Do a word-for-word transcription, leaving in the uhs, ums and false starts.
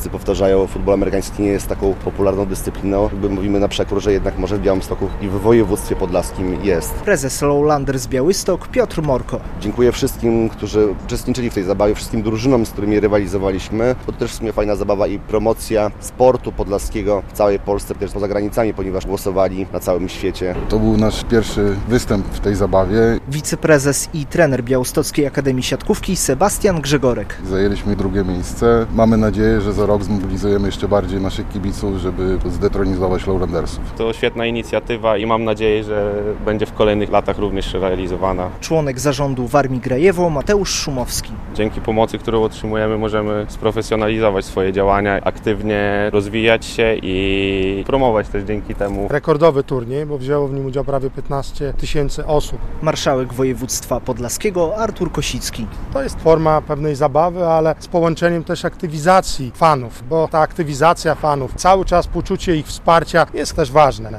wszyscy powtarzają, futbol amerykański nie jest taką popularną dyscypliną. Jakby mówimy na przekór, że jednak może w Białymstoku i w województwie podlaskim jest. Prezes Lowlanders Białystok Piotr Morko. Dziękuję wszystkim, którzy uczestniczyli w tej zabawie, wszystkim drużynom, z którymi rywalizowaliśmy. To też w sumie fajna zabawa i promocja sportu podlaskiego w całej Polsce, też poza granicami, ponieważ głosowali na całym świecie. To był nasz pierwszy występ w tej zabawie. Wiceprezes i trener Białostockiej Akademii Siatkówki Sebastian Grzegorek. Zajęliśmy drugie miejsce. Mamy nadzieję, że za rok zmobilizujemy jeszcze bardziej naszych kibiców, żeby zdetronizować Lowlandersów. To świetna inicjatywa i mam nadzieję, że będzie w kolejnych latach również realizowana. Członek zarządu Warmii Grajewo Mateusz Szumowski. Dzięki pomocy, którą otrzymujemy, możemy sprofesjonalizować swoje działania, aktywnie rozwijać się i promować też dzięki temu. Rekordowy turniej, bo wzięło w nim udział prawie piętnaście tysięcy osób. Marszałek województwa podlaskiego Artur Kosicki. To jest forma pewnej zabawy, ale z połączeniem też aktywizacji fanów, bo ta aktywizacja fanów, cały czas poczucie ich wsparcia jest też ważne.